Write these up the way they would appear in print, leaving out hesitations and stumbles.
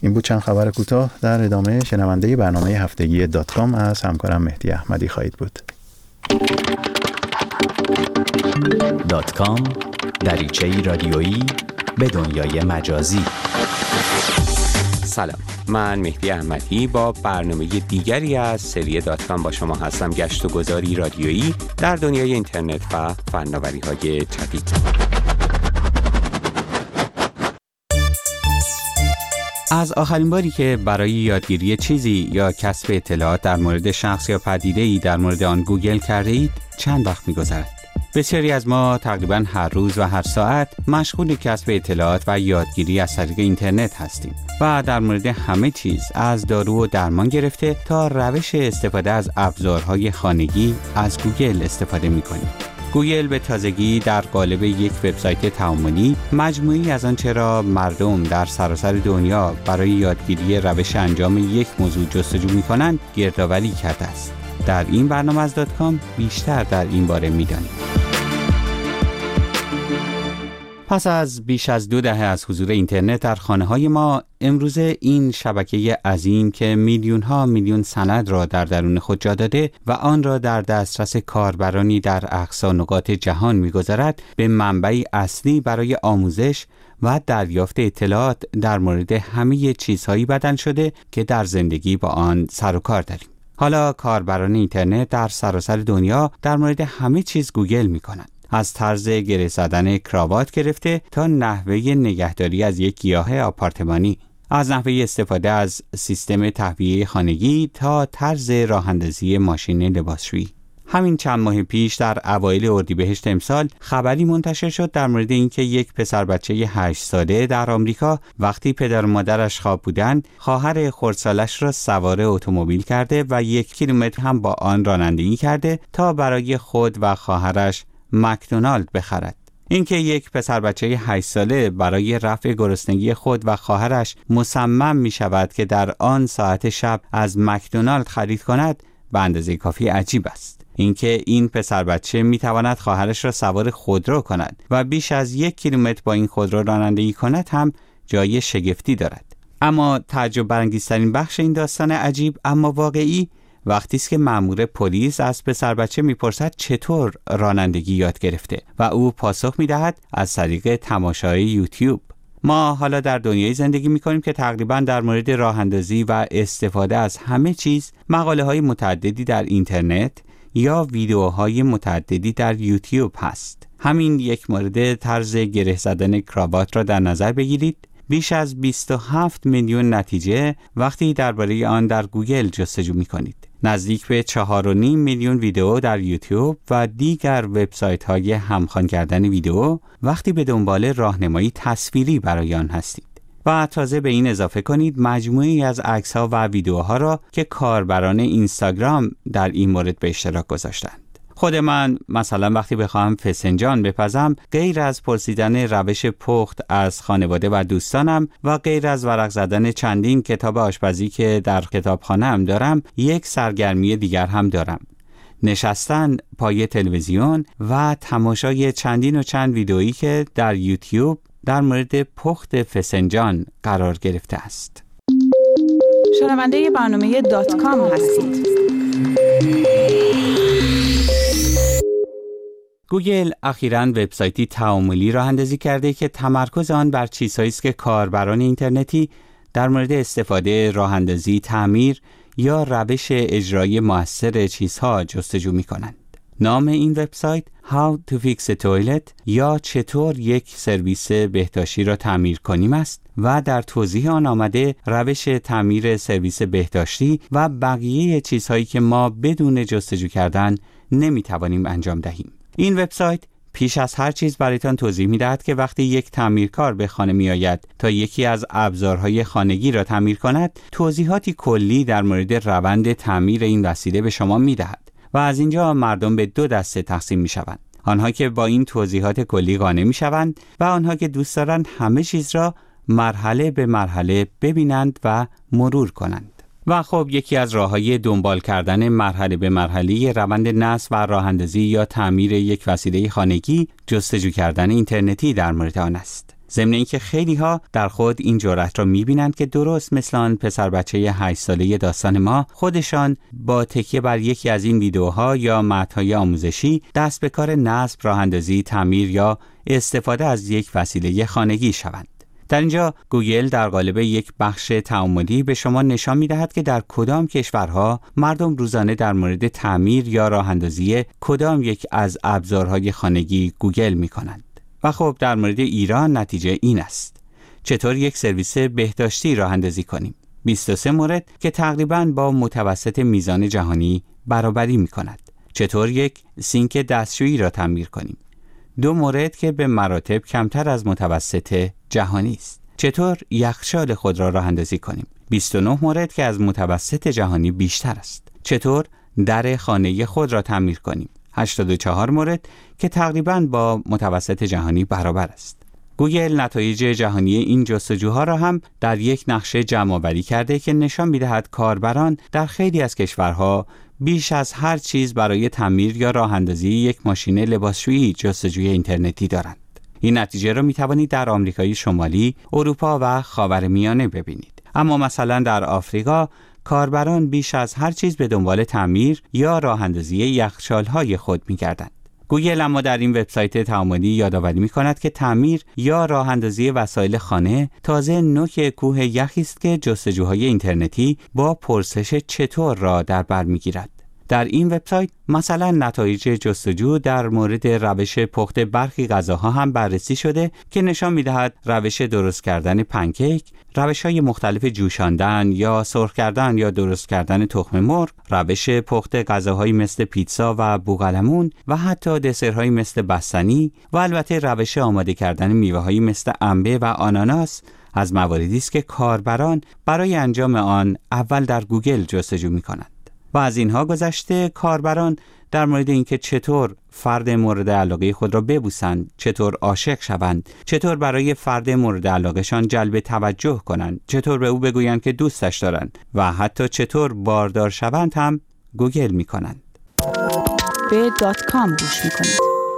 این بود چند خبر کوتاه. در ادامه شنونده برنامه هفتگی .com از همکارم مهدی احمدی خواهید بود. .com دریچه‌ای رادیویی به دنیای مجازی. سلام، من مهدی احمدی با برنامه دیگری از سری .com با شما هستم. گشت و گذاری رادیویی در دنیای اینترنت و فناوری‌های جدید. از آخرین باری که برای یادگیری چیزی یا کسب اطلاعات در مورد شخص یا پدیده‌ای در مورد آن گوگل کرده اید چند وقت می‌گذرد؟ بسیاری از ما تقریباً هر روز و هر ساعت مشغول کسب اطلاعات و یادگیری از طریق اینترنت هستیم و در مورد همه چیز از دارو و درمان گرفته تا روش استفاده از ابزارهای خانگی از گوگل استفاده می‌کنیم. گوگل به تازگی در قالب یک وبسایت تعاملی مجموعی از آنچه را مردم در سراسر دنیا برای یادگیری روش انجام یک موضوع جستجو می‌کنند گردآوری کرده است. در این برنامه از .com بیشتر در این باره می‌دانیم. پس از بیش از 2 دهه از حضور اینترنت در خانه‌های ما، امروزه این شبکه عظیم که میلیون‌ها میلیون سند را در درون خود جا داده و آن را در دسترس کاربرانی در اقصا نقاط جهان می‌گذارد، به منبعی اصلی برای آموزش و دریافت اطلاعات در مورد همه چیزهایی بدل شده که در زندگی با آن سر و کار داریم. حالا کاربران اینترنت در سراسر دنیا در مورد همه چیز گوگل می‌کنند. از طرز گره زدن کراوات گرفته تا نحوه نگهداری از یک گیاه آپارتمانی، از نحوه استفاده از سیستم تهویه خانگی تا طرز راه‌اندازی ماشین لباسشویی. همین چند ماه پیش در اوایل اردیبهشت امسال خبری منتشر شد در مورد اینکه یک پسر بچه 8 ساله در آمریکا وقتی پدر و مادرش خواب بودند، خواهر خردسالش را سوار اتومبیل کرده و 1 کیلومتر هم با آن رانندگی کرده تا برای خود و خواهرش مکدونالد بخرد. اینکه یک پسر بچه 8 ساله برای رفع گرسنگی خود و خواهرش مصمم می شود که در آن ساعت شب از مکدونالد خرید کند به اندازه کافی عجیب است. اینکه این پسر بچه می تواند خواهرش را سوار خودرو کند و بیش از 1 کیلومتر با این خودرو رانندگی کند هم جای شگفتی دارد. اما تعجب برانگیزترین بخش این داستان عجیب اما واقعی وقتی است که مأمور پلیس از پسر بچه میپرسد چطور رانندگی یاد گرفته و او پاسخ میدهد از طریق تماشای یوتیوب. ما حالا در دنیای زندگی میکنیم که تقریبا در مورد راه اندازی و استفاده از همه چیز مقاله های متعددی در اینترنت یا ویدیوهای متعددی در یوتیوب هست. همین یک مورد طرز گره زدن کراوات را در نظر بگیرید. بیش از 27 میلیون نتیجه وقتی درباره آن در گوگل جستجو می‌کنید. نزدیک به 4.5 میلیون ویدیو در یوتیوب و دیگر وبسایت‌های همخوان کردن ویدیو وقتی به دنبال راهنمایی تصویری برای آن هستید. و تازه به این اضافه کنید مجموعی از عکس‌ها و ویدیوها را که کاربران اینستاگرام در این مورد به اشتراک گذاشتند. خود من مثلا وقتی بخواهم فسنجان بپزم، غیر از پرسیدن روش پخت از خانواده و دوستانم و غیر از ورق زدن چندین کتاب آشپزی که در کتابخانه‌ام دارم، یک سرگرمی دیگر هم دارم: نشستن پای تلویزیون و تماشای چندین و چند ویدئویی که در یوتیوب در مورد پخت فسنجان قرار گرفته است. شنونده برنامه .com هستید. گوگل اخیراً وبسایتی تعاملی راه اندازی کرده که تمرکز آن بر چیزهایی است که کاربران اینترنتی در مورد استفاده، راه اندازی، تعمیر یا روش اجرای مؤثر چیزها جستجو می‌کنند. نام این وبسایت How to Fix a Toilet یا چطور یک سرویس بهداشتی را تعمیر کنیم است و در توضیح آن آمده روش تعمیر سرویس بهداشتی و بقیه چیزهایی که ما بدون جستجو کردن نمی‌توانیم انجام دهیم. این وبسایت پیش از هر چیز برایتان توضیح می‌دهد که وقتی یک تعمیرکار به خانه می‌آید تا یکی از ابزارهای خانگی را تعمیر کند، توضیحاتی کلی در مورد روند تعمیر این وسیله به شما می‌دهد و از اینجا مردم به 2 دسته تقسیم می‌شوند: آنها که با این توضیحات کلی قانع می‌شوند و آنها که دوست دارند همه چیز را مرحله به مرحله ببینند و مرور کنند. و خب یکی از راه‌های دنبال کردن مرحله به مرحله روند نصب و راه‌اندازی یا تعمیر یک وسیله خانگی جستجو کردن اینترنتی در مورد آن است. ضمن اینکه خیلی ها در خود این جرأت را می‌بینند که درست مثل آن پسر بچه 8 ساله داستان ما، خودشان با تکیه بر یکی از این ویدیوها یا متن‌های آموزشی دست به کار نصب، راه‌اندازی، تعمیر یا استفاده از یک وسیله خانگی شوند. در اینجا گوگل در قالب یک بخش تعاملی به شما نشان می‌دهد که در کدام کشورها مردم روزانه در مورد تعمیر یا راه‌اندازی کدام یک از ابزارهای خانگی گوگل می‌کنند. و خب در مورد ایران نتیجه این است. چطور یک سرویس بهداشتی راه اندازی کنیم؟ 23 مورد که تقریباً با متوسط میزان جهانی برابری می کند. چطور یک سینک دستشویی را تعمیر کنیم؟ 2 مورد که به مراتب کمتر از متوسط جهانی است. چطور یخچال خود را راه اندازی کنیم؟ 29 مورد که از متوسط جهانی بیشتر است. چطور در خانه خود را تعمیر کنیم؟ 84 مورد که تقریباً با متوسط جهانی برابر است. گوگل نتایج جهانی این جستجوها را هم در یک نقشه جمع‌آوری کرده که نشان می‌دهد کاربران در خیلی از کشورها بیش از هر چیز برای تعمیر یا راه‌اندازی یک ماشین لباسشویی جستجوی اینترنتی دارند. این نتیجه را می‌توانید در آمریکای شمالی، اروپا و خاورمیانه ببینید. اما مثلا در آفریقا کاربران بیش از هر چیز به دنبال تعمیر یا راه‌اندازی یخچال‌های خود می‌گردند. گوگل اما در این وبسایت تعاملی یادآوری می‌کند که تعمیر یا راه‌اندازی وسایل خانه تازه نوک کوه یخی است که جستجوهای اینترنتی با پرسش چطور را در بر می‌گیرد. در این وبسایت مثلا نتایج جستجو در مورد روش پخت برخی غذاها هم بررسی شده که نشان می‌دهد روش درست کردن پنکیک، روش‌های مختلف جوشاندن یا سرخ کردن یا درست کردن تخم مرغ، روش پخت غذاهایی مثل پیتزا و بوقلمون و حتی دسرهایی مثل بستنی و البته روش آماده کردن میوه‌هایی مثل انبه و آناناس از مواردی است که کاربران برای انجام آن اول در گوگل جستجو می‌کنند. و از اینها گذشته کاربران در مورد اینکه چطور فرد مورد علاقه خود را ببوسند، چطور عاشق شوند، چطور برای فرد مورد علاقهشان جلب توجه کنند، چطور به او بگویند که دوستش دارند و حتی چطور باردار شوند هم گوگل می‌کنند. به .com گوش می‌کنید.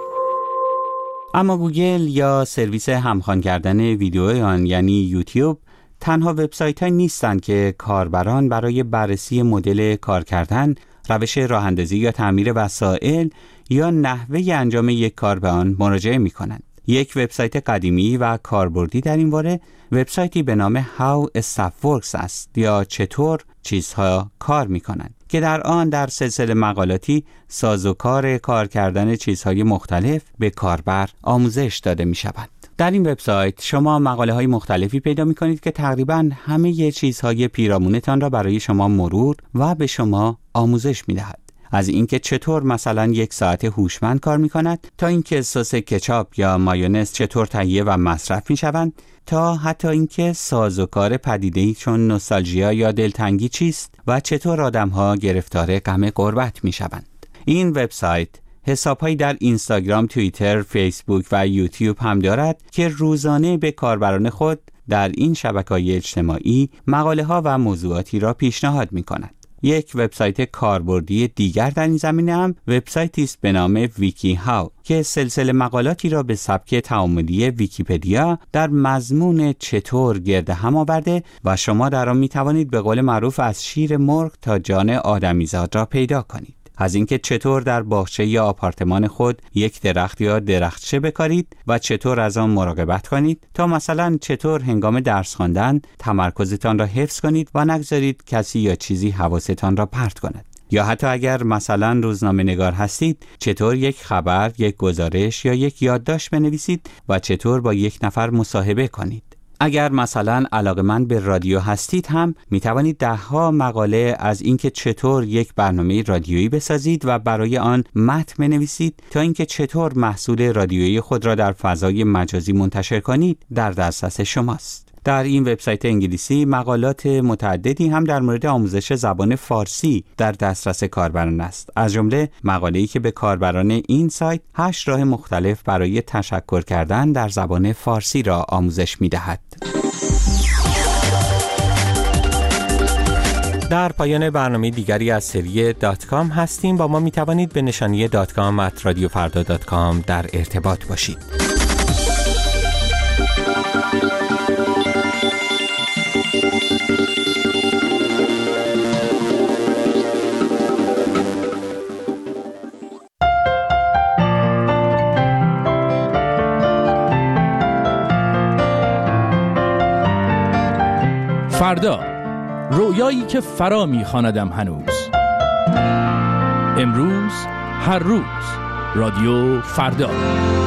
اما گوگل یا سرویس همخوان کردن ویدیو آن یعنی یوتیوب تنها وبسایت‌هایی نیستند که کاربران برای بررسی مدل کار کردن، روش راه‌اندازی یا تعمیر وسایل یا نحوه انجام یک کار به آن مراجعه می‌کنند. یک وبسایت قدیمی و کاربردی در این باره وبسایتی به نام How Stuff Works است یا چطور چیزها کار می‌کنند که در آن در سلسله مقالاتی سازوکار کار کردن چیزهای مختلف به کاربر آموزش داده می‌شود. در این وبسایت شما مقاله‌های مختلفی پیدا می‌کنید که تقریباً همه چیزهای پیرامونتان را برای شما مرور و به شما آموزش می‌دهد. از اینکه چطور مثلا یک ساعت هوشمند کار می‌کند تا اینکه سس کچاپ یا مایونز چطور تهیه و مصرف می‌شوند تا حتی اینکه سازوکار پدیده‌ای چون نوستالژیا یا دلتنگی چیست و چطور آدم‌ها گرفتار غم غربت می‌شوند. این وبسایت حساب‌هایی در اینستاگرام، توییتر، فیسبوک و یوتیوب هم دارد که روزانه به کاربران خود در این شبکه‌های اجتماعی مقاله‌ها و موضوعاتی را پیشنهاد می‌کند. یک وبسایت کاربردی دیگر در این زمینه هم وبسایتی است به نام ویکی هاو که سلسله مقالاتی را به سبک تعاملی ویکی‌پدیا در مضمون چطور گرد هم آورده و شما در آن می‌توانید به قول معروف از شیر مرغ تا جان آدمیزاد را پیدا کنید. از اینکه چطور در باغچه یا آپارتمان خود یک درخت یا درختچه بکارید و چطور از آن مراقبت کنید تا مثلا چطور هنگام درس خواندن تمرکزتان را حفظ کنید و نگذارید کسی یا چیزی حواستان را پرت کند. یا حتی اگر مثلا روزنامه نگار هستید چطور یک خبر، یک گزارش یا یک یادداشت بنویسید و چطور با یک نفر مصاحبه کنید. اگر مثلا علاقه‌مند به رادیو هستید هم می توانید ده‌ها مقاله از اینکه چطور یک برنامه رادیویی بسازید و برای آن متن بنویسید تا اینکه چطور محصول رادیویی خود را در فضای مجازی منتشر کنید در دسترس شماست. در این وبسایت انگلیسی مقالات متعددی هم در مورد آموزش زبان فارسی در دسترس کاربران است. از جمله مقاله‌ای که به کاربران این سایت 8 راه مختلف برای تشکر کردن در زبان فارسی را آموزش می‌دهد. در پایان برنامه دیگری از سری .com هستیم. با ما می‌توانید به نشانی .com@radiofarda.com در ارتباط باشید. فردا، رویایی که فرا می‌خواندم هنوز. امروز، هر روز، رادیو فردا.